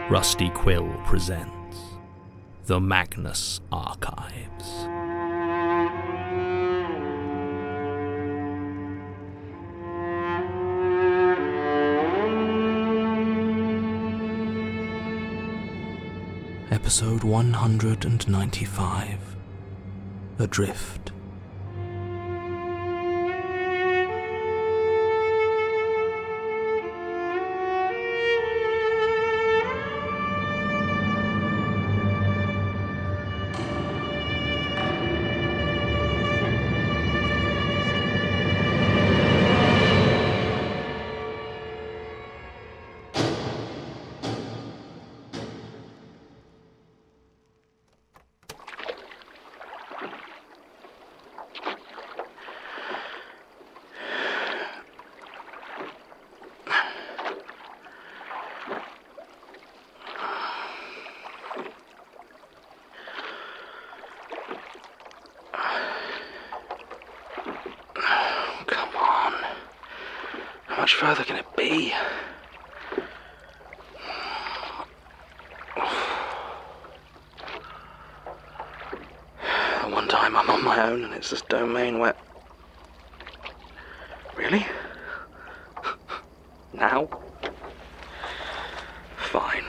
Rusty Quill presents The Magnus Archives. Episode 195, Adrift. How much further can it be? One time I'm on my own and it's this domain where... Really? Now? Fine.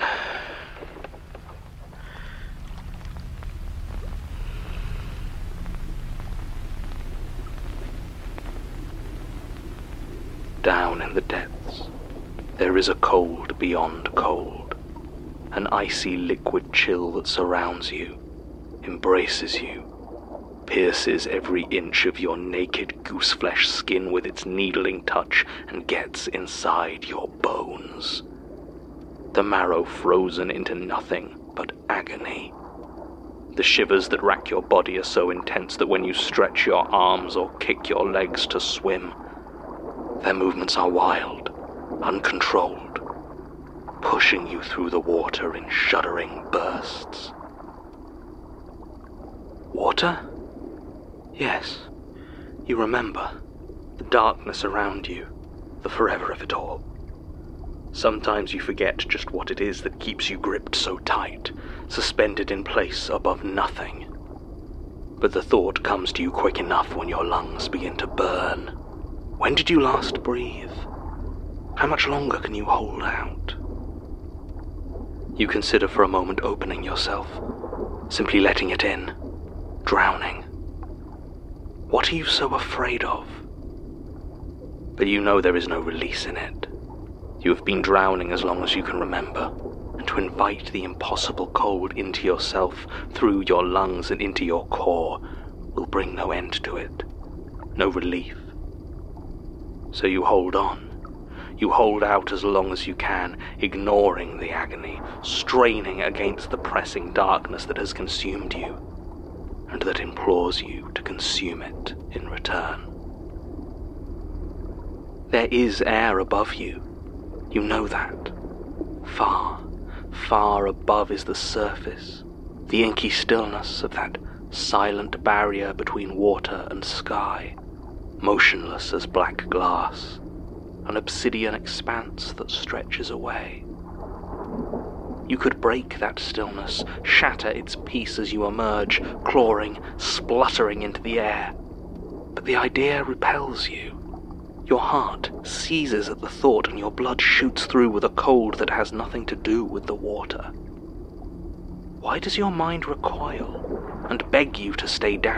Down in the depths, there is a cold beyond cold, an icy liquid chill that surrounds you, embraces you, pierces every inch of your naked gooseflesh skin with its needling touch and gets inside your bones. The marrow frozen into nothing but agony. The shivers that rack your body are so intense that when you stretch your arms or kick your legs to swim, their movements are wild, uncontrolled, pushing you through the water in shuddering bursts. Water? Yes, you remember. The darkness around you, the forever of it all. Sometimes you forget just what it is that keeps you gripped so tight, suspended in place above nothing. But the thought comes to you quick enough when your lungs begin to burn. When did you last breathe? How much longer can you hold out? You consider for a moment opening yourself, simply letting it in, drowning. What are you so afraid of? But you know there is no release in it. You have been drowning as long as you can remember, and to invite the impossible cold into yourself, through your lungs and into your core, will bring no end to it, no relief. So you hold on. You hold out as long as you can, ignoring the agony, straining against the pressing darkness that has consumed you, and that implores you to consume it in return. There is air above you. You know that. Far, far above is the surface, the inky stillness of that silent barrier between water and sky, motionless as black glass, an obsidian expanse that stretches away. You could break that stillness, shatter its peace as you emerge, clawing, spluttering into the air. But the idea repels you. Your heart seizes at the thought and your blood shoots through with a cold that has nothing to do with the water. Why does your mind recoil and beg you to stay down?